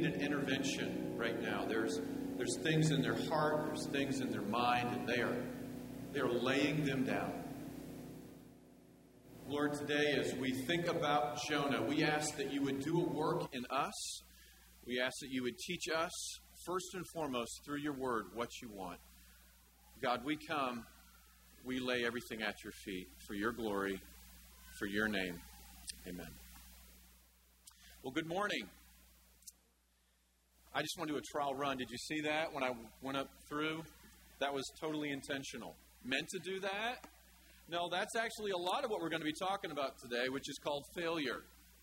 an intervention right now. There's things in their heart, there's things in their mind, and they are laying them down. Lord, today as we think about Jonah, we ask that you would do a work in us. We ask that you would teach us, first and foremost, through your word, what you want. God, we come, we lay everything at your feet for your glory, for your name. Amen. Well, good morning. I just want to do a trial run. Did you see that when I went up through? That was totally intentional. Meant to do that? No, that's actually a lot of what we're going to be talking about today, which is called failure.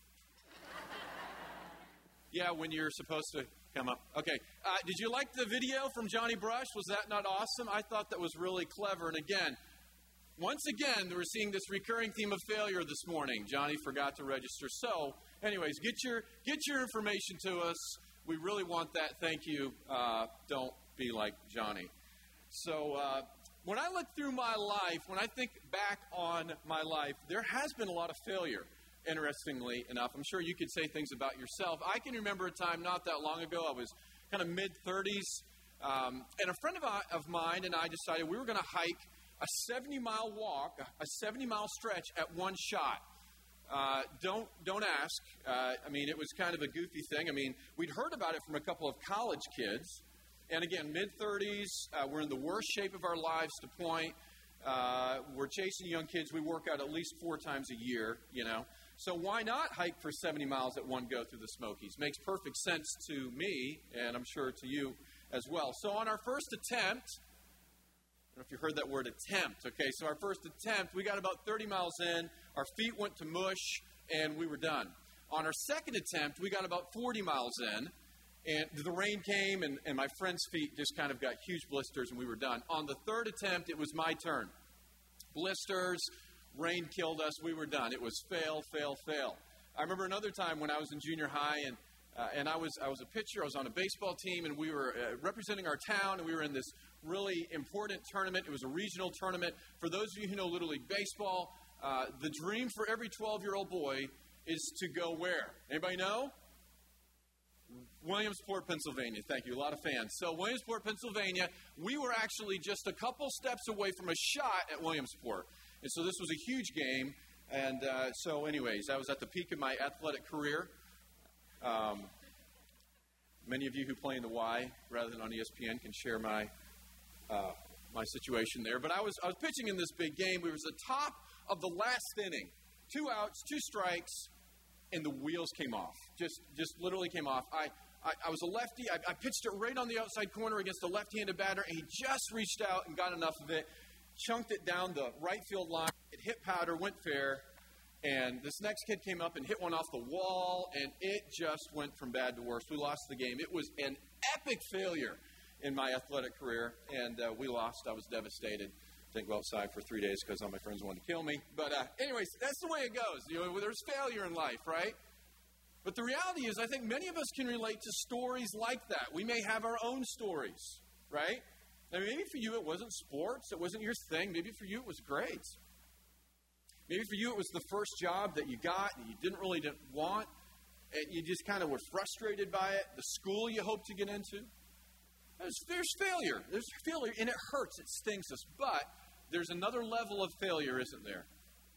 Yeah, when you're supposed to come up. Okay. Did you like the video from Johnny Brush? Was that not awesome? I thought that was really clever. And again, once again, we're seeing this recurring theme of failure this morning. Johnny forgot to register. So, anyways, get your information to us. We really want that. Thank you. Don't be like Johnny. So, when I look through my life, when I think back on my life, there has been a lot of failure, interestingly enough. I'm sure you could say things about yourself. I can remember a time not that long ago. I was kind of mid-30s, and a friend of mine and I decided we were going to hike a 70-mile walk, a 70-mile stretch at one shot. Don't ask. I mean, it was kind of a goofy thing. I mean, we'd heard about it from a couple of college kids. And again, mid-30s, we're in the worst shape of our lives to point. We're chasing young kids. We work out at least 4 times a year, So why not hike for 70 miles at one go through the Smokies? Makes perfect sense to me, and I'm sure to you as well. So on our first attempt, I don't know if you heard that word attempt. Okay, so our first attempt, we got about 30 miles in. Our feet went to mush, and we were done. On our second attempt, we got about 40 miles in. And the rain came, and my friend's feet just kind of got huge blisters, and we were done. On the third attempt, it was my turn. Blisters, rain killed us, we were done. It was fail, fail, fail. I remember another time when I was in junior high, and I was a pitcher. I was on a baseball team, and we were representing our town, and we were in this really important tournament. It was a regional tournament. For those of you who know Little League Baseball, the dream for every 12-year-old boy is to go where? Anybody know? Williamsport, Pennsylvania. Thank you. A lot of fans. So Williamsport, Pennsylvania, we were actually just a couple steps away from a shot at Williamsport. And so this was a huge game. And so anyways, I was at the peak of my athletic career. Many of you who play in the Y rather than on ESPN can share my situation there. But I was pitching in this big game. We were at the top of the last inning. 2 outs, 2 strikes. And the wheels came off, just literally came off. I was a lefty. I pitched it right on the outside corner against a left-handed batter, and he just reached out and got enough of it, chunked it down the right field line. It hit powder, went fair, and this next kid came up and hit one off the wall, and it just went from bad to worse. We lost the game. It was an epic failure in my athletic career, and we lost. I was devastated. Didn't go outside for 3 days because all my friends wanted to kill me. But anyways, that's the way it goes. There's failure in life, right? But the reality is I think many of us can relate to stories like that. We may have our own stories, right? I mean, maybe for you it wasn't sports. It wasn't your thing. Maybe for you it was grades. Maybe for you it was the first job that you got that you didn't want. And you just kind of were frustrated by it. The school you hoped to get into. There's failure. There's failure, and it hurts. It stings us. But there's another level of failure, isn't there?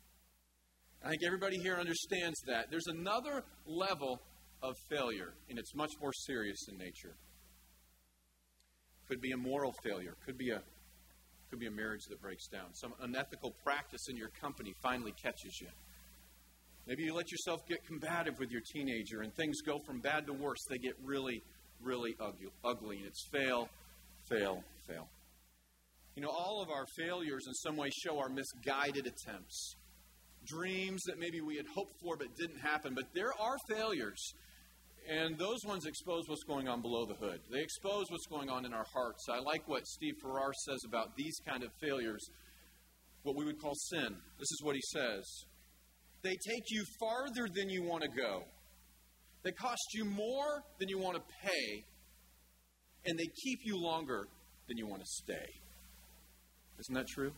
I think everybody here understands that. There's another level of failure, and it's much more serious in nature. Could be a moral failure. Could be a marriage that breaks down. Some unethical practice in your company finally catches you. Maybe you let yourself get combative with your teenager, and things go from bad to worse. They get really, really ugly, and it's fail, fail, fail. All of our failures in some way show our misguided attempts. Dreams that maybe we had hoped for but didn't happen. But there are failures, and those ones expose what's going on below the hood. They expose what's going on in our hearts. I like what Steve Farrar says about these kind of failures, what we would call sin. This is what he says. They take you farther than you want to go. They cost you more than you want to pay, and they keep you longer than you want to stay. Isn't that true?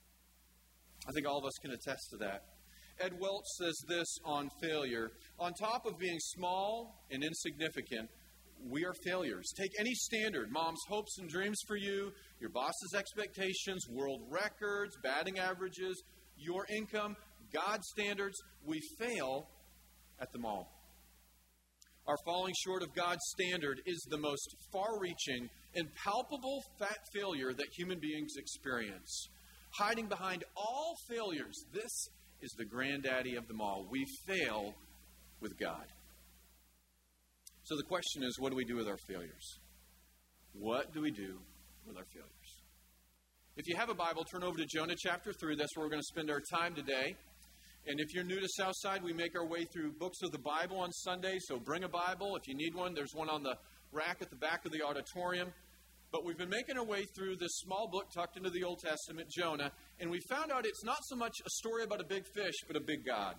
I think all of us can attest to that. Ed Welch says this on failure. On top of being small and insignificant, we are failures. Take any standard, mom's hopes and dreams for you, your boss's expectations, world records, batting averages, your income, God's standards. We fail at them all. Our falling short of God's standard is the most far-reaching and palpable failure that human beings experience. Hiding behind all failures, this is the granddaddy of them all. We fail with God. So the question is, what do we do with our failures? What do we do with our failures? If you have a Bible, turn over to Jonah chapter 3. That's where we're going to spend our time today. And if you're new to Southside, we make our way through books of the Bible on Sunday. So bring a Bible. If you need one, there's one on the rack at the back of the auditorium. But we've been making our way through this small book tucked into the Old Testament, Jonah. And we found out it's not so much a story about a big fish, but a big God.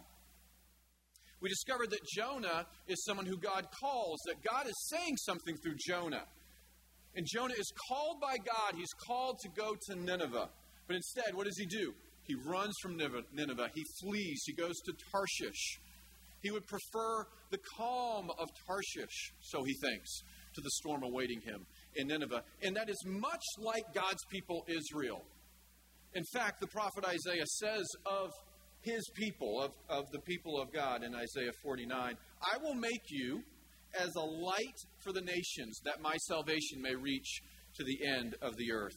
We discovered that Jonah is someone who God calls, that God is saying something through Jonah. And Jonah is called by God. He's called to go to Nineveh. But instead, what does he do? He runs from Nineveh. He flees. He goes to Tarshish. He would prefer the calm of Tarshish, so he thinks, to the storm awaiting him in Nineveh. And that is much like God's people, Israel. In fact, the prophet Isaiah says of his people, of the people of God in Isaiah 49, I will make you as a light for the nations, that my salvation may reach to the end of the earth.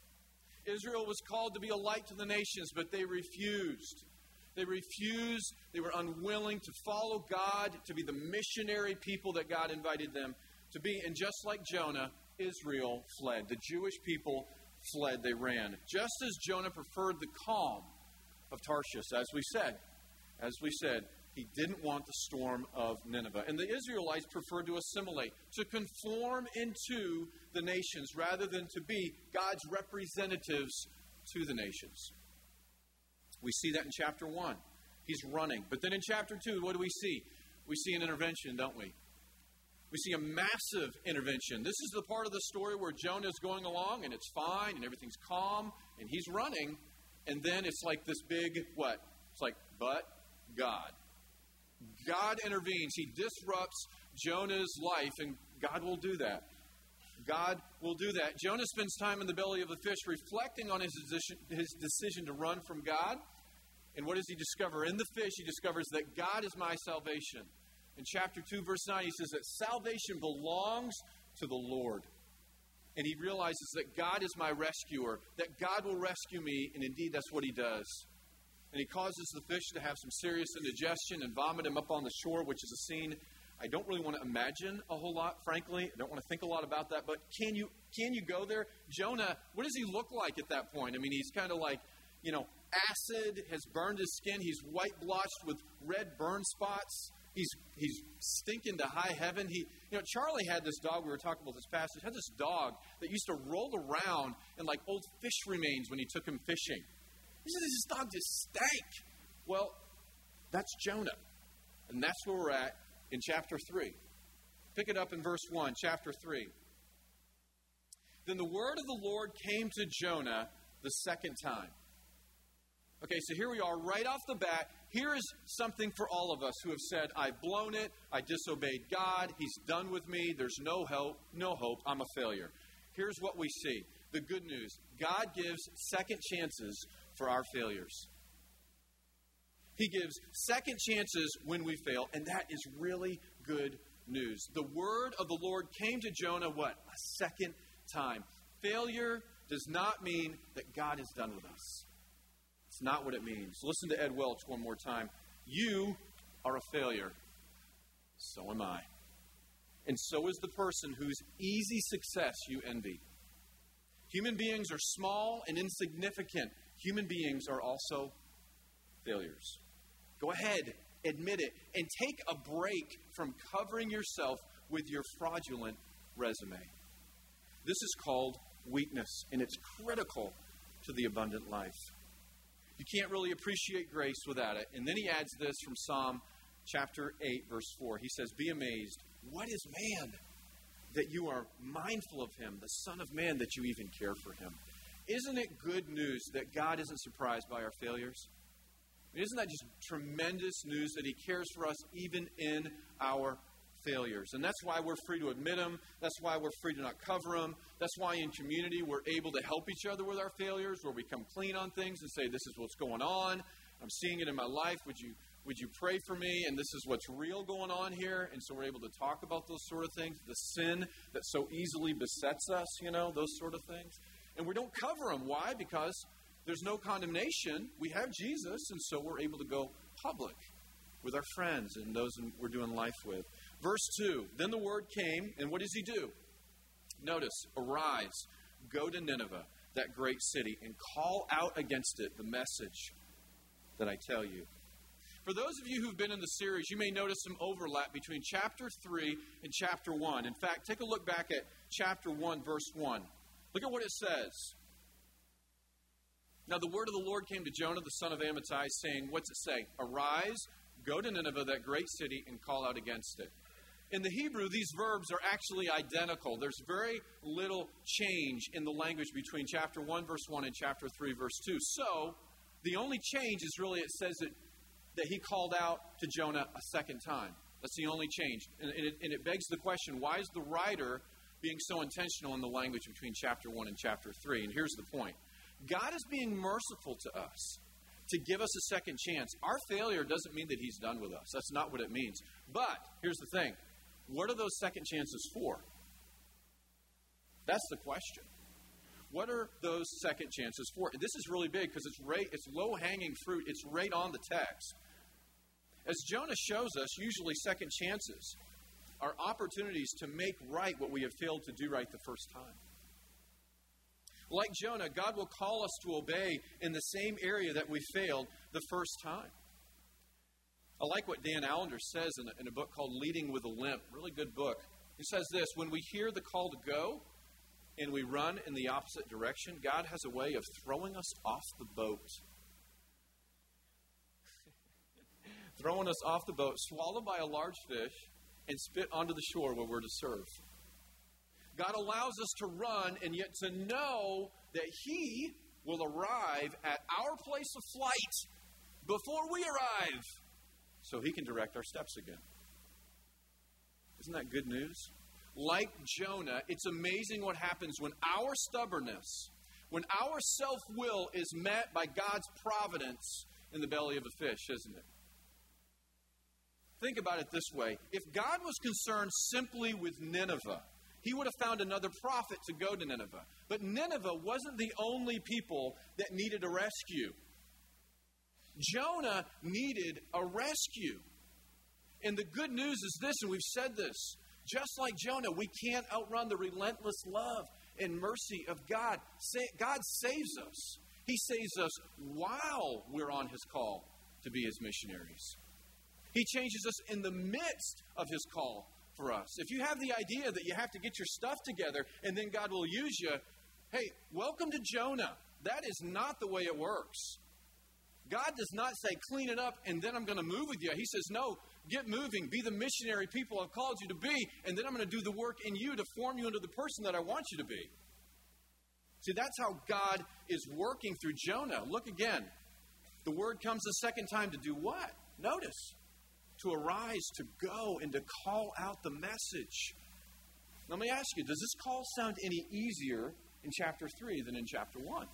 Israel was called to be a light to the nations, but they refused. They refused. They were unwilling to follow God, to be the missionary people that God invited them to be. And just like Jonah, Israel fled. The Jewish people fled. They ran. Just as Jonah preferred the calm of Tarshish, as we said, he didn't want the storm of Nineveh. And the Israelites preferred to assimilate, to conform into the nations rather than to be God's representatives to the nations. We see that in chapter 1. He's running. But then in chapter 2, what do we see? We see an intervention, don't we? We see a massive intervention. This is the part of the story where Jonah is going along and it's fine and everything's calm and he's running. And then it's like this big, what? It's like, but God. God intervenes. He disrupts Jonah's life, and God will do that. God will do that. Jonah spends time in the belly of the fish reflecting on his decision to run from God. And what does he discover? In the fish, he discovers that God is my salvation. In chapter 2, verse 9, he says that salvation belongs to the Lord. And he realizes that God is my rescuer, that God will rescue me, and indeed that's what he does. And he causes the fish to have some serious indigestion and vomit him up on the shore, which is a scene I don't really want to imagine a whole lot, frankly. I don't want to think a lot about that. But can you go there? Jonah, what does he look like at that point? I mean, he's kind of like, acid has burned his skin. He's white blotched with red burn spots. He's stinking to high heaven. Charlie had this dog, we were talking about this passage, had this dog that used to roll around in like old fish remains when he took him fishing. He said, this dog just stank. Well, that's Jonah. And that's where we're at in chapter 3. Pick it up in verse 1, chapter 3. Then the word of the Lord came to Jonah the second time. Okay, so here we are right off the bat. Here is something for all of us who have said, I've blown it, I disobeyed God, He's done with me, there's no hope, I'm a failure. Here's what we see. The good news. God gives second chances for our failures. He gives second chances when we fail, and that is really good news. The word of the Lord came to Jonah, what? A second time. Failure does not mean that God is done with us. It's not what it means. Listen to Ed Welch one more time. You are a failure. So am I. And so is the person whose easy success you envy. Human beings are small and insignificant. Human beings are also failures. Go ahead, admit it, and take a break from covering yourself with your fraudulent resume. This is called weakness, and it's critical to the abundant life. You can't really appreciate grace without it. And then he adds this from Psalm chapter 8, verse 4. He says, be amazed. What is man that you are mindful of him, the Son of Man that you even care for him? Isn't it good news that God isn't surprised by our failures? Isn't that just tremendous news that He cares for us even in our failures. And that's why we're free to admit them. That's why we're free to not cover them. That's why in community we're able to help each other with our failures, where we come clean on things and say, this is what's going on. I'm seeing it in my life. Would you pray for me? And this is what's real going on here. And so we're able to talk about those sort of things, the sin that so easily besets us, those sort of things. And we don't cover them. Why? Because there's no condemnation. We have Jesus, and so we're able to go public with our friends and those we're doing life with. Verse 2, then the word came, and what does he do? Notice, arise, go to Nineveh, that great city, and call out against it the message that I tell you. For those of you who've been in the series, you may notice some overlap between chapter 3 and chapter 1. In fact, take a look back at chapter 1, verse 1. Look at what it says. Now the word of the Lord came to Jonah, the son of Amittai, saying, what's it say? Arise, go to Nineveh, that great city, and call out against it. In the Hebrew, these verbs are actually identical. There's very little change in the language between chapter 1, verse 1, and chapter 3, verse 2. So, the only change is really it says that he called out to Jonah a second time. That's the only change. And it begs the question, why is the writer being so intentional in the language between chapter 1 and chapter 3? And here's the point. God is being merciful to us to give us a second chance. Our failure doesn't mean that he's done with us. That's not what it means. But here's the thing. What are those second chances for? That's the question. What are those second chances for? This is really big because it's low-hanging fruit. It's right on the text. As Jonah shows us, usually second chances are opportunities to make right what we have failed to do right the first time. Like Jonah, God will call us to obey in the same area that we failed the first time. I like what Dan Allender says in a book called Leading with a Limp. Really good book. He says this, when we hear the call to go and we run in the opposite direction, God has a way of throwing us off the boat. Throwing us off the boat, swallowed by a large fish, and spit onto the shore where we're to serve. God allows us to run and yet to know that he will arrive at our place of flight before we arrive so he can direct our steps again. Isn't that good news? Like Jonah, it's amazing what happens when our stubbornness, when our self-will is met by God's providence in the belly of a fish, isn't it? Think about it this way. If God was concerned simply with Nineveh, he would have found another prophet to go to Nineveh. But Nineveh wasn't the only people that needed a rescue. Jonah needed a rescue. And the good news is this, and we've said this, just like Jonah, we can't outrun the relentless love and mercy of God. God saves us. He saves us while we're on his call to be his missionaries. He changes us in the midst of his call for us. If you have the idea that you have to get your stuff together and then God will use you, hey, welcome to Jonah. That is not the way it works. God does not say, clean it up and then I'm going to move with you. He says, no, get moving. Be the missionary people I've called you to be, and then I'm going to do the work in you to form you into the person that I want you to be. See, that's how God is working through Jonah. Look again. The word comes a second time to do what? Notice. To arise, to go, and to call out the message. Let me ask you, does this call sound any easier in chapter 3 than in chapter 1?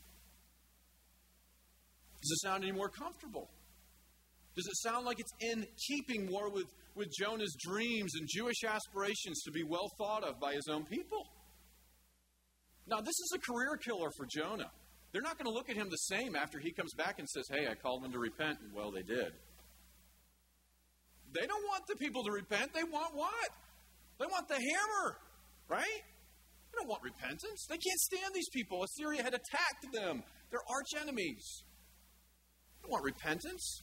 Does it sound any more comfortable? Does it sound like it's in keeping more with Jonah's dreams and Jewish aspirations to be well thought of by his own people? Now, this is a career killer for Jonah. They're not going to look at him the same after he comes back and says, hey, I called them to repent. And, well, they did. They don't want the people to repent. They want what? They want the hammer, right? They don't want repentance. They can't stand these people. Assyria had attacked them. They're arch enemies. They don't want repentance.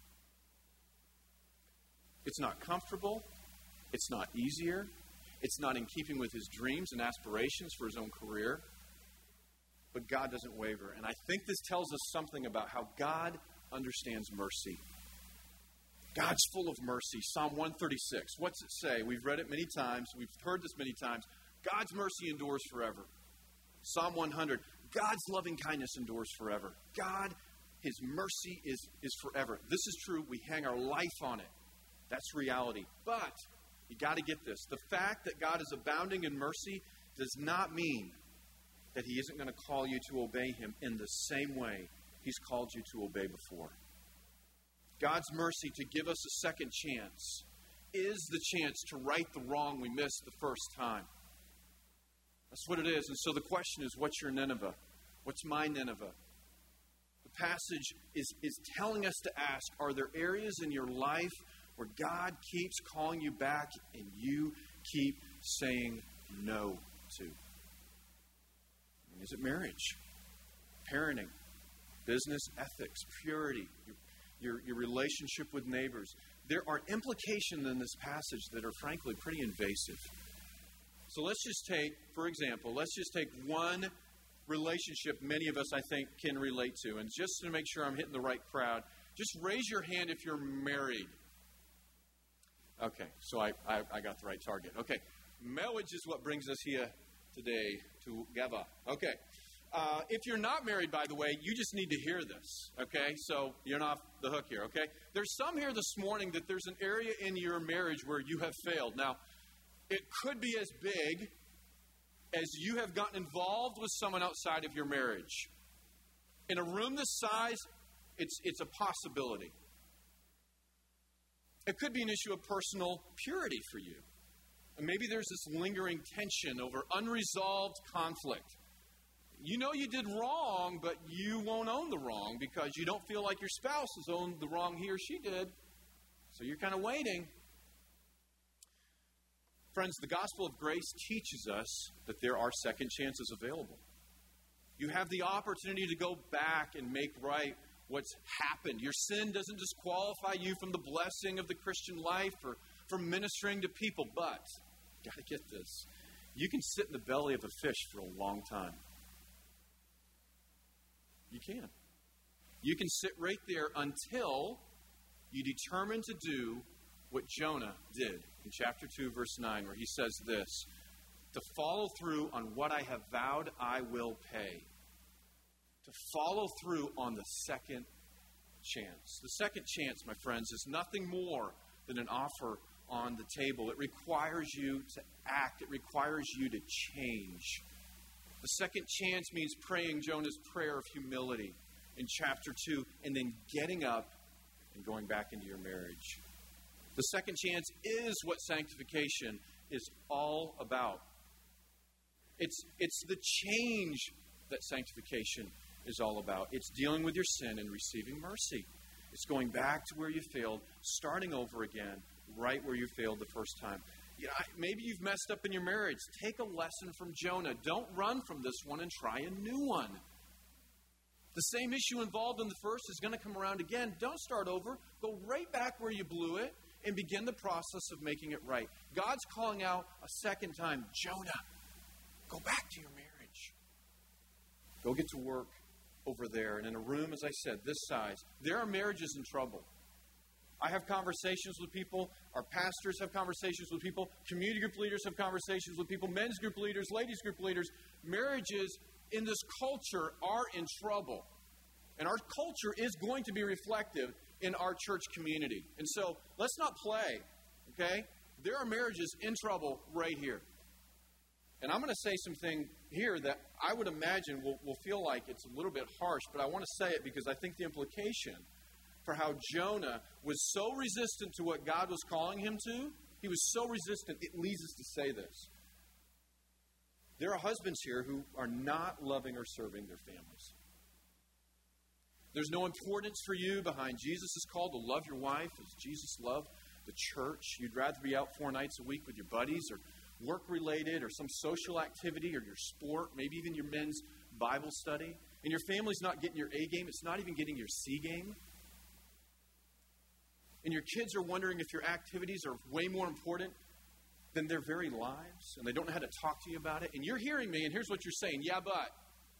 It's not comfortable. It's not easier. It's not in keeping with his dreams and aspirations for his own career. But God doesn't waver. And I think this tells us something about how God understands mercy. God's full of mercy. Psalm 136. What's it say? We've read it many times. We've heard this many times. God's mercy endures forever. Psalm 100. God's loving kindness endures forever. God, his mercy is forever. This is true. We hang our life on it. That's reality. But You got to get this. The fact that God is abounding in mercy does not mean that he isn't going to call you to obey him in the same way he's called you to obey before. God's mercy to give us a second chance is the chance to right the wrong we missed the first time. That's what it is. And so the question is, what's your Nineveh? What's my Nineveh? The passage is telling us to ask, are there areas in your life where God keeps calling you back and you keep saying no to? Is it marriage, parenting, business ethics, purity, your relationship with neighbors? There are implications in this passage that are frankly pretty invasive. So let's just take one relationship many of us, I think, can relate to. And just to make sure I'm hitting the right crowd, just raise your hand if you're married. Okay, so I got the right target. Okay, marriage is what brings us here today together. Okay, if you're not married, by the way, you just need to hear this. Okay, so you're not off the hook here. Okay, there's some here this morning that there's an area in your marriage where you have failed. Now, it could be as big as you have gotten involved with someone outside of your marriage. In a room this size, it's a possibility. It could be an issue of personal purity for you. And maybe there's this lingering tension over unresolved conflict. You know you did wrong, but you won't own the wrong because you don't feel like your spouse has owned the wrong he or she did. So you're kind of waiting. Friends, the gospel of grace teaches us that there are second chances available. You have the opportunity to go back and make right what's happened. Your sin doesn't disqualify you from the blessing of the Christian life or from ministering to people. But, you got to get this, you can sit in the belly of a fish for a long time. You can. You can sit right there until you determine to do what Jonah did in chapter 2, verse 9, where he says this, to follow through on what I have vowed I will pay. To follow through on the second chance. The second chance, my friends, is nothing more than an offer on the table. It requires you to act. It requires you to change. The second chance means praying Jonah's prayer of humility in chapter 2 and then getting up and going back into your marriage. The second chance is what sanctification is all about. It's the change that sanctification is all about. It's dealing with your sin and receiving mercy. It's going back to where you failed, starting over again, right where you failed the first time. Maybe you've messed up in your marriage. Take a lesson from Jonah. Don't run from this one and try a new one. The same issue involved in the first is going to come around again. Don't start over. Go right back where you blew it and begin the process of making it right. God's calling out a second time, Jonah, go back to your marriage. Go get to work over there. And in a room, as I said, this size, there are marriages in trouble. I have conversations with people. Our pastors have conversations with people. Community group leaders have conversations with people. Men's group leaders, ladies group leaders. Marriages in this culture are in trouble. And our culture is going to be reflective in our church community. And so let's not play, okay? There are marriages in trouble right here. And I'm going to say something here that I would imagine will feel like it's a little bit harsh, but I want to say it because I think the implication for how Jonah was so resistant to what God was calling him to, he was so resistant, it leads us to say this. There are husbands here who are not loving or serving their families. There's no importance for you behind Jesus' call to love your wife as Jesus loved the church. You'd rather be out 4 nights a week with your buddies or work-related or some social activity or your sport, maybe even your men's Bible study. And your family's not getting your A game. It's not even getting your C game. And your kids are wondering if your activities are way more important than their very lives, and they don't know how to talk to you about it. And you're hearing me, and here's what you're saying. Yeah, but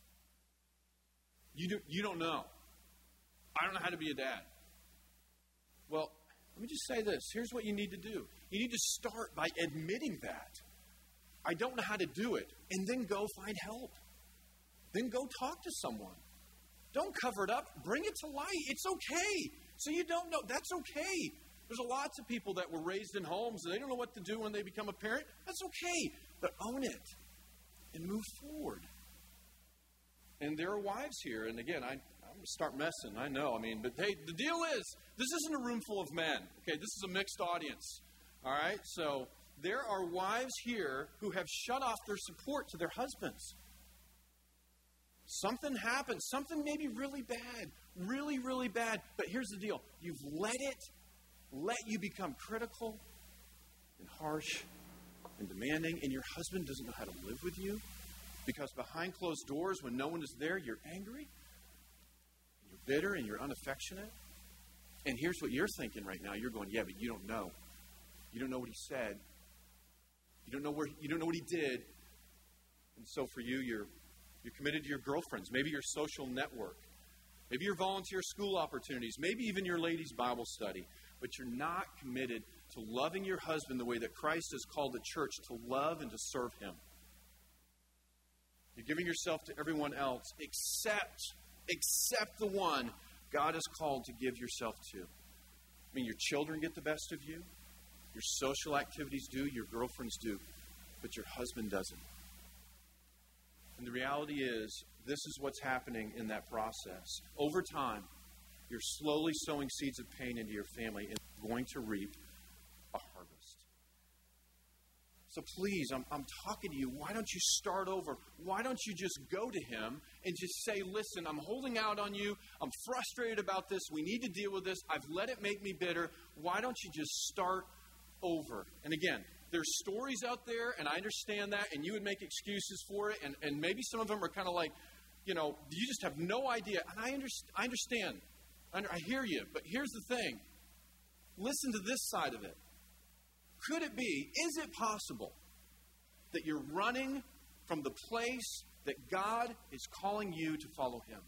you don't know. I don't know how to be a dad. Well, let me just say this. Here's what you need to do. You need to start by admitting that. I don't know how to do it. And then go find help. Then go talk to someone. Don't cover it up. Bring it to light. It's okay. So you don't know. That's okay. There's lots of people that were raised in homes and they don't know what to do when they become a parent. That's okay, but own it and move forward. And there are wives here, and again, I'm going to start messing, I know. But hey, the deal is, this isn't a room full of men. Okay, this is a mixed audience. All right, so there are wives here who have shut off their support to their husbands. Something happened, something maybe really bad, really, really bad. But here's the deal. You've let you become critical and harsh and demanding, and your husband doesn't know how to live with you because behind closed doors, when no one is there, you're angry, you're bitter, and you're unaffectionate. And here's what you're thinking right now. You're going, yeah, but you don't know. You don't know what he said. You don't know what he did. And so for you, you're committed to your girlfriends, maybe your social network, maybe your volunteer school opportunities, maybe even your ladies' Bible study. But you're not committed to loving your husband the way that Christ has called the church to love and to serve him. You're giving yourself to everyone else except the one God has called to give yourself to. Your children get the best of you. Your social activities do. Your girlfriends do. But your husband doesn't. And the reality is, this is what's happening in that process. Over time, you're slowly sowing seeds of pain into your family and going to reap a harvest. So please, I'm talking to you. Why don't you start over? Why don't you just go to him and just say, listen, I'm holding out on you. I'm frustrated about this. We need to deal with this. I've let it make me bitter. Why don't you just start over? And again, there's stories out there, and I understand that, and you would make excuses for it, and maybe some of them are kind of like, you just have no idea. And I understand. I hear you. But here's the thing. Listen to this side of it. Could it be, is it possible that you're running from the place that God is calling you to follow him?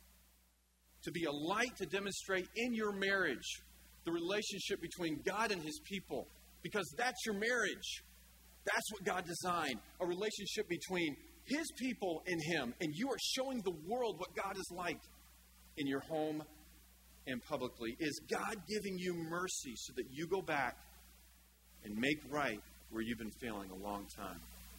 To be a light to demonstrate in your marriage the relationship between God and his people. Because that's your marriage. That's what God designed. A relationship between his people and him. And you are showing the world what God is like in your home and publicly. Is God giving you mercy so that you go back and make right where you've been failing a long time?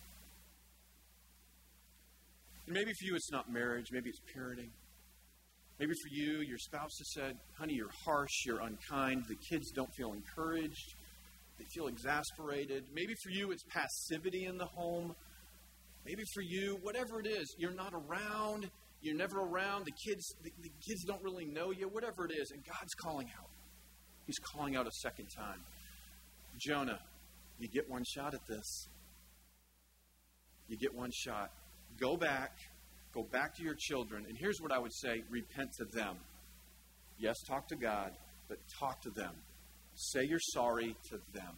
And maybe for you it's not marriage. Maybe it's parenting. Maybe for you, your spouse has said, honey, you're harsh, you're unkind. The kids don't feel encouraged. They feel exasperated. Maybe for you, it's passivity in the home. Maybe for you, whatever it is, you're not around. You're never around. The kids don't really know you. Whatever it is, and God's calling out. He's calling out a second time. Jonah, you get one shot at this. You get one shot. Go back to your children. And here's what I would say, repent to them. Yes, talk to God, but talk to them. Say you're sorry to them.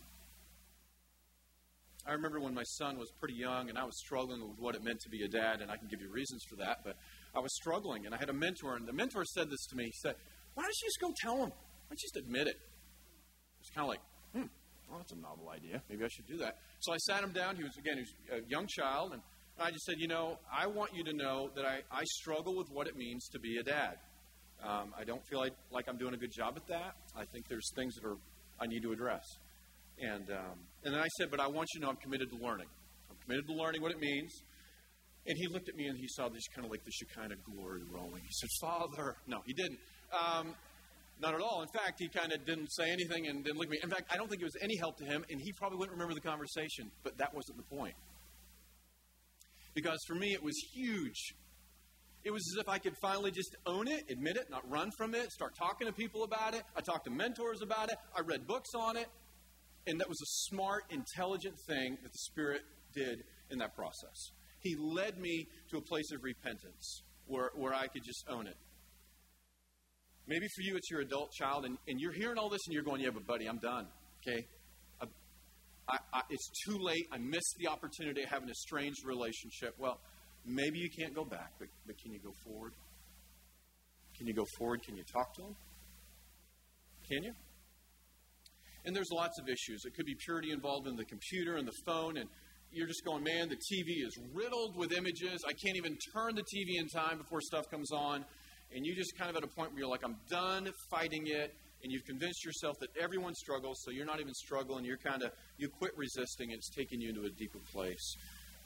I remember when my son was pretty young and I was struggling with what it meant to be a dad, and I can give you reasons for that, but I was struggling, and I had a mentor, and the mentor said this to me. He said, why don't you just go tell him? Why don't you just admit it? It was kind of like, well, that's a novel idea. Maybe I should do that. So I sat him down. He was a young child, and I just said, I want you to know that I struggle with what it means to be a dad. I don't feel like I'm doing a good job at that. I think there's things that I need to address. And then I said, but I want you to know I'm committed to learning. I'm committed to learning what it means. And he looked at me and he saw this kind of like the Shekinah glory rolling. He said, Father. No, he didn't. Not at all. In fact, he kind of didn't say anything and didn't look at me. In fact, I don't think it was any help to him, and he probably wouldn't remember the conversation. But that wasn't the point. Because for me, it was huge. It was as if I could finally just own it, admit it, not run from it, start talking to people about it. I talked to mentors about it. I read books on it. And that was a smart, intelligent thing that the Spirit did in that process. He led me to a place of repentance where I could just own it. Maybe for you it's your adult child, and you're hearing all this and you're going, yeah, but buddy, I'm done, okay? It's too late. I missed the opportunity of having a estranged relationship. Well, maybe you can't go back, but can you go forward? Can you go forward? Can you talk to him? Can you? And there's lots of issues. It could be purity involved in the computer and the phone, and you're just going, man, the TV is riddled with images. I can't even turn the TV in time before stuff comes on. And you just kind of at a point where you're like, I'm done fighting it, and you've convinced yourself that everyone struggles, so you're not even struggling. You quit resisting, and it's taking you into a deeper place.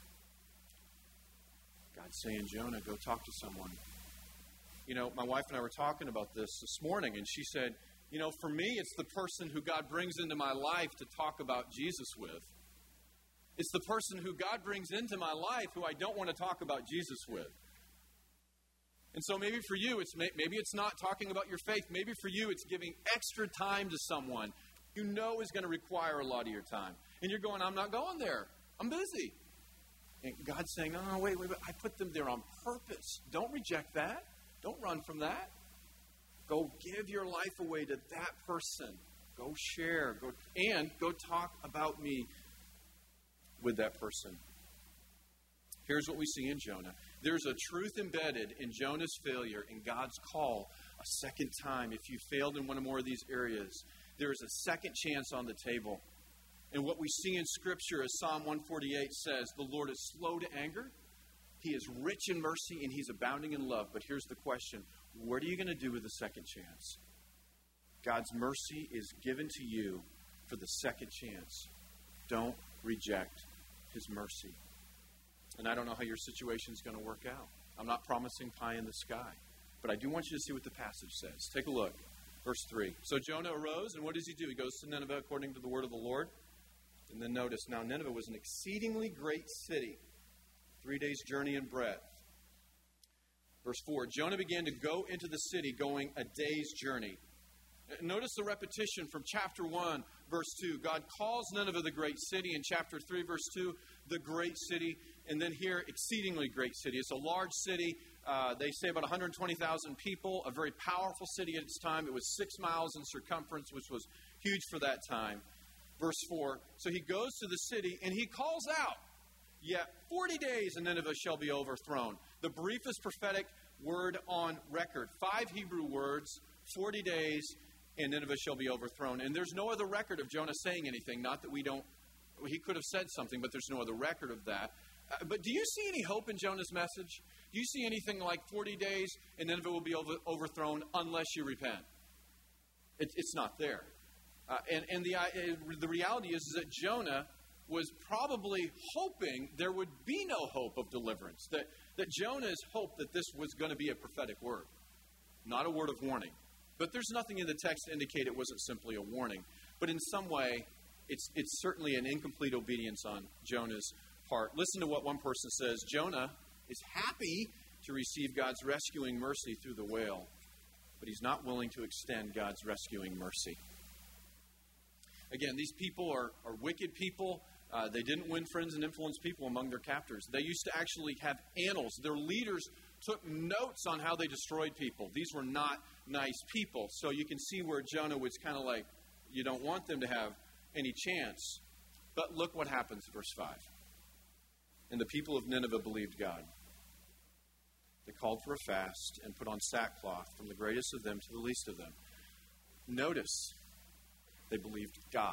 God's saying, Jonah, go talk to someone. My wife and I were talking about this morning, and she said, for me, it's the person who God brings into my life to talk about Jesus with. It's the person who God brings into my life who I don't want to talk about Jesus with. And so maybe for you, maybe it's not talking about your faith. Maybe for you, it's giving extra time to someone you know is going to require a lot of your time. And you're going, I'm not going there. I'm busy. And God's saying, no, wait, I put them there on purpose. Don't reject that. Don't run from that. Go give your life away to that person. Go share. Go talk about me with that person. Here's what we see in Jonah. There's a truth embedded in Jonah's failure and God's call a second time. If you failed in one or more of these areas, there is a second chance on the table. And what we see in Scripture, as Psalm 148 says, the Lord is slow to anger, He is rich in mercy, and He's abounding in love. But here's the question. What are you going to do with the second chance? God's mercy is given to you for the second chance. Don't reject His mercy. And I don't know how your situation is going to work out. I'm not promising pie in the sky. But I do want you to see what the passage says. Take a look. Verse 3. So Jonah arose, and what does he do? He goes to Nineveh according to the word of the Lord. And then notice, now Nineveh was an exceedingly great city, 3 days' journey in breadth. Verse 4. Jonah began to go into the city, going a day's journey. Notice the repetition from chapter 1, verse 2. God calls Nineveh the great city. In chapter 3, verse 2, the great city. And then here, exceedingly great city. It's a large city. They say about 120,000 people, a very powerful city at its time. It was 6 miles in circumference, which was huge for that time. Verse 4, so he goes to the city and he calls out, yet 40 days and Nineveh shall be overthrown. The briefest prophetic word on record. 5 Hebrew words, 40 days and Nineveh shall be overthrown. And there's no other record of Jonah saying anything. Not that he could have said something, but there's no other record of that. But do you see any hope in Jonah's message? Do you see anything like 40 days and Nineveh will be overthrown unless you repent? It's not there. And the reality is that Jonah was probably hoping there would be no hope of deliverance. That Jonah's hoped that this was going to be a prophetic word, not a word of warning. But there's nothing in the text to indicate it wasn't simply a warning. But in some way, it's certainly an incomplete obedience on Jonah's part. Listen to what one person says. Jonah is happy to receive God's rescuing mercy through the whale, but he's not willing to extend God's rescuing mercy. Again, these people are wicked people. They didn't win friends and influence people among their captors. They used to actually have annals. Their leaders took notes on how they destroyed people. These were not nice people. So you can see where Jonah was kind of like, you don't want them to have any chance. But look what happens, verse 5. And the people of Nineveh believed God. They called for a fast and put on sackcloth, from the greatest of them to the least of them. Notice, they believed God.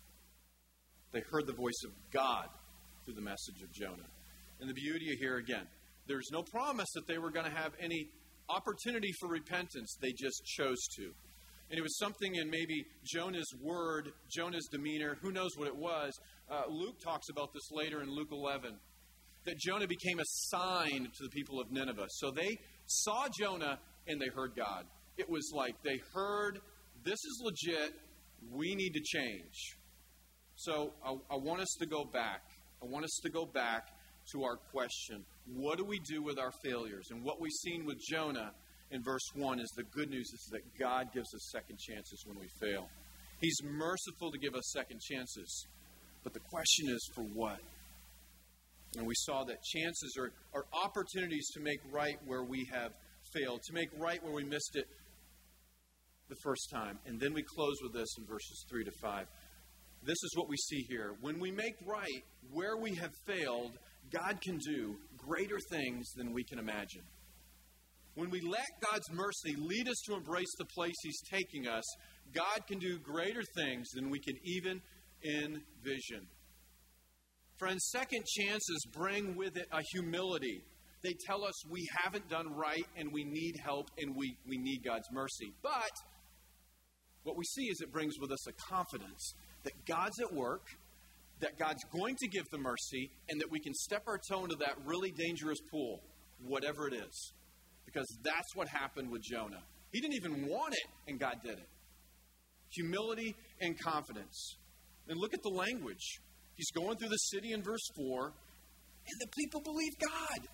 They heard the voice of God through the message of Jonah. And the beauty here again, there's no promise that they were going to have any opportunity for repentance. They just chose to. And it was something in maybe Jonah's word, Jonah's demeanor, who knows what it was. Luke talks about this later in Luke 11, that Jonah became a sign to the people of Nineveh. So they saw Jonah and they heard God. It was like they heard, this is legit, we need to change. So I want us to go back. I want us to go back to our question. What do we do with our failures? And what we've seen with Jonah in verse 1 is the good news is that God gives us second chances when we fail. He's merciful to give us second chances. But the question is, for what? And we saw that chances are opportunities to make right where we have failed, to make right where we missed it the first time. And then we close with this in verses 3 to 5. This is what we see here. When we make right where we have failed, God can do greater things than we can imagine. When we let God's mercy lead us to embrace the place He's taking us, God can do greater things than we can even envision. Friends, second chances bring with it a humility. They tell us we haven't done right and we need help and we need God's mercy. But what we see is it brings with us a confidence that God's at work, that God's going to give the mercy, and that we can step our toe into that really dangerous pool, whatever it is. Because that's what happened with Jonah. He didn't even want it, and God did it. Humility and confidence. And look at the language. He's going through the city in verse 4, and the people believe God.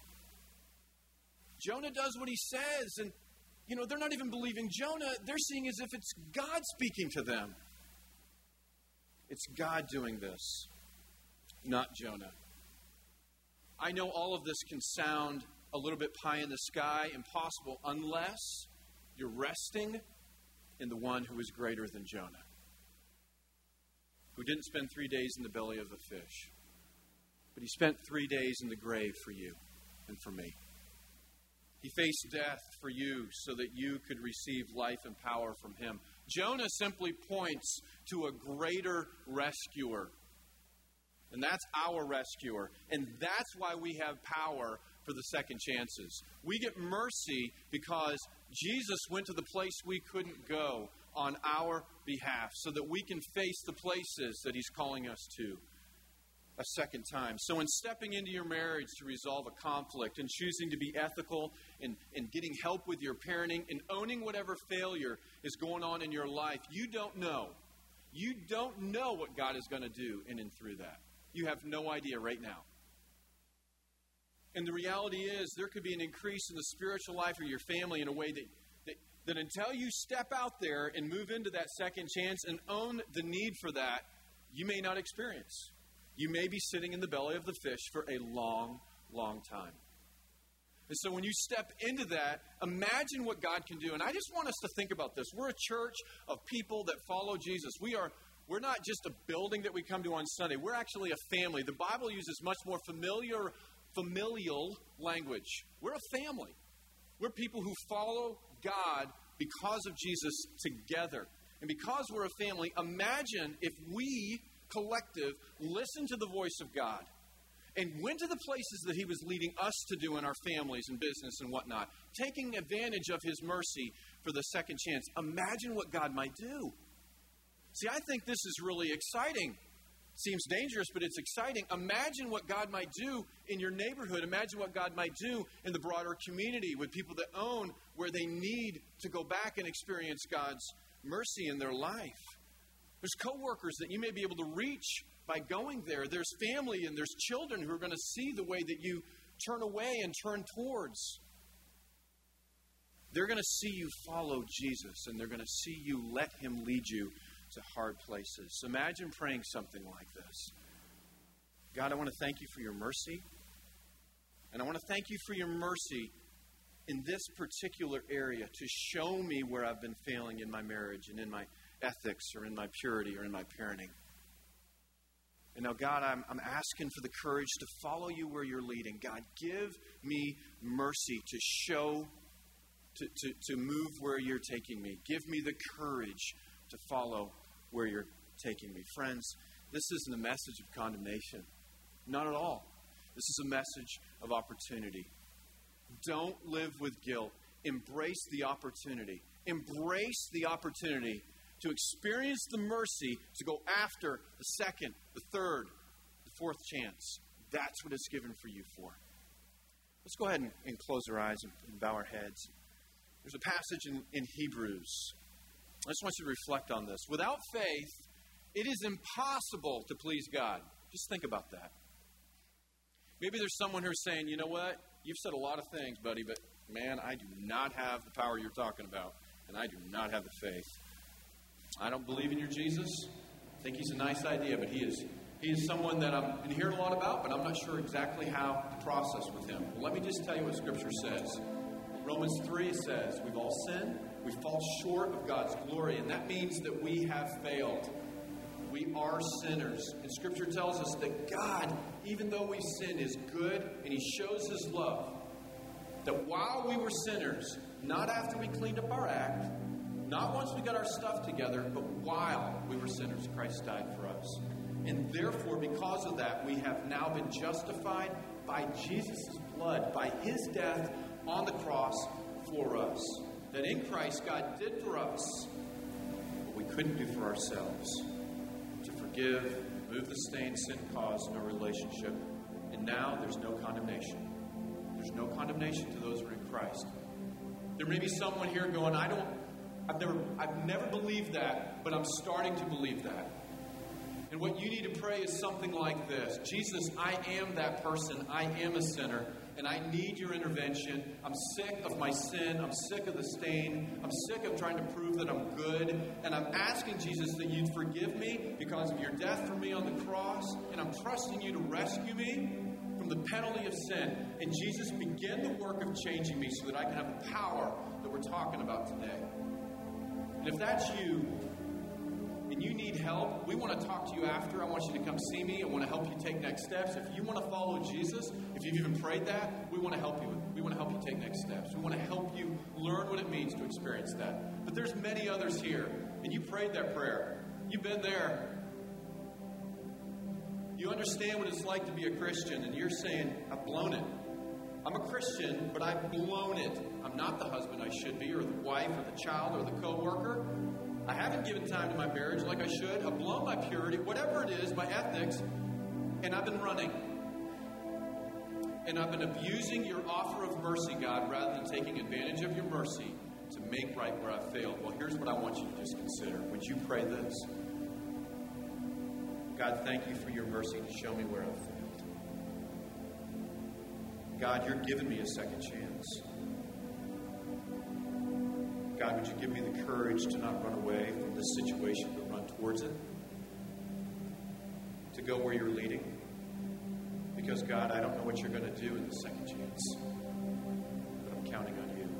Jonah does what he says, and they're not even believing Jonah. They're seeing as if it's God speaking to them. It's God doing this, not Jonah. I know all of this can sound a little bit pie in the sky, impossible, unless you're resting in the one who is greater than Jonah, who didn't spend 3 days in the belly of the fish, but he spent 3 days in the grave for you and for me. He faced death for you so that you could receive life and power from him. Jonah simply points to a greater rescuer. And that's our rescuer. And that's why we have power for the second chances. We get mercy because Jesus went to the place we couldn't go on our behalf so that we can face the places that he's calling us to a second time. So in stepping into your marriage to resolve a conflict and choosing to be ethical and getting help with your parenting and owning whatever failure is going on in your life, you don't know. You don't know what God is going to do in and through that. You have no idea right now. And the reality is there could be an increase in the spiritual life of your family in a way that until you step out there and move into that second chance and own the need for that, you may not experience. You may be sitting in the belly of the fish for a long, long time. And so when you step into that, imagine what God can do. And I just want us to think about this. We're a church of people that follow Jesus. We're not just a building that we come to on Sunday. We're actually a family. The Bible uses much more familial language. We're a family. We're people who follow God because of Jesus together. And because we're a family, imagine if we collective listened to the voice of God and went to the places that he was leading us to do in our families and business and whatnot, taking advantage of his mercy for the second chance. Imagine what God might do. See, I think this is really exciting. Seems dangerous, but it's exciting. Imagine what God might do in your neighborhood. Imagine what God might do in the broader community with people that own where they need to go back and experience God's mercy in their life. There's coworkers that you may be able to reach by going there. There's family and there's children who are going to see the way that you turn away and turn towards. They're going to see you follow Jesus, and they're going to see you let him lead you to hard places. So imagine praying something like this. God, I want to thank you for your mercy. And I want to thank you for your mercy in this particular area to show me where I've been failing in my marriage and in my ethics or in my purity or in my parenting. And now, God, I'm asking for the courage to follow you where you're leading. God, give me mercy to show, to move where you're taking me. Give me the courage to follow where you're taking me. Friends, this isn't a message of condemnation. Not at all. This is a message of opportunity. Don't live with guilt. Embrace the opportunity. Embrace the opportunity to experience the mercy to go after the second, the third, the fourth chance. That's what it's given for you for. Let's go ahead and close our eyes and bow our heads. There's a passage in Hebrews. I just want you to reflect on this. Without faith, it is impossible to please God. Just think about that. Maybe there's someone who's saying, you know what? You've said a lot of things, buddy, but man, I do not have the power you're talking about, and I do not have the faith. I don't believe in your Jesus. I think he's a nice idea, but he is someone that I've been hearing a lot about, but I'm not sure exactly how to process with him. Well, let me just tell you what Scripture says. Romans 3 says, we've all sinned. We fall short of God's glory, and that means that we have failed. We are sinners. And Scripture tells us that God, even though we sin, is good, and he shows his love. That while we were sinners, not after we cleaned up our act, not once we got our stuff together, but while we were sinners, Christ died for us. And therefore, because of that, we have now been justified by Jesus' blood, by his death on the cross for us. That in Christ, God did for us what we couldn't do for ourselves. To forgive, remove the stain sin caused in our relationship. And now there's no condemnation. There's no condemnation to those who are in Christ. There may be someone here going, I've never believed that, but I'm starting to believe that. And what you need to pray is something like this. Jesus, I am that person. I am a sinner, and I need your intervention. I'm sick of my sin. I'm sick of the stain. I'm sick of trying to prove that I'm good. And I'm asking, Jesus, that you'd forgive me because of your death for me on the cross. And I'm trusting you to rescue me from the penalty of sin. And Jesus, begin the work of changing me so that I can have the power that we're talking about today. And if that's you, and you need help, we want to talk to you after. I want you to come see me. I want to help you take next steps. If you want to follow Jesus, if you've even prayed that, we want to help you. We want to help you take next steps. We want to help you learn what it means to experience that. But there's many others here, and you prayed that prayer. You've been there. You understand what it's like to be a Christian, and you're saying, I've blown it. I'm a Christian, but I've blown it. I'm not the husband I should be, or the wife, or the child, or the coworker. I haven't given time to my marriage like I should. I've blown my purity, whatever it is, my ethics, and I've been running. And I've been abusing your offer of mercy, God, rather than taking advantage of your mercy to make right where I failed. Well, here's what I want you to just consider. Would you pray this? God, thank you for your mercy to show me where I've failed. God, you're giving me a second chance. God, would you give me the courage to not run away from this situation, but run towards it? To go where you're leading? Because, God, I don't know what you're going to do in the second chance, but I'm counting on you.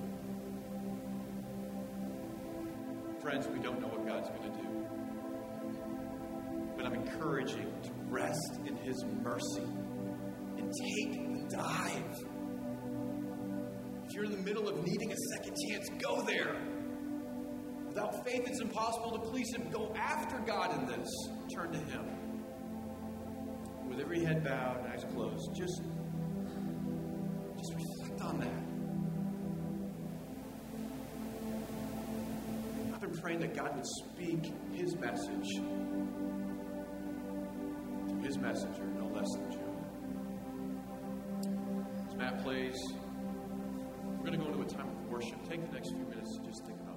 Friends, we don't know what God's going to do. But I'm encouraging to rest in His mercy and take the dive. If you're in the middle of needing a second chance, go there. Without faith, it's impossible to please Him. Go after God in this. Turn to Him. With every head bowed and eyes closed, just reflect on that. I've been praying that God would speak His message through His messenger, no less than Jonah. As Matt plays, we're going to go into a time of worship. Take the next few minutes to just think about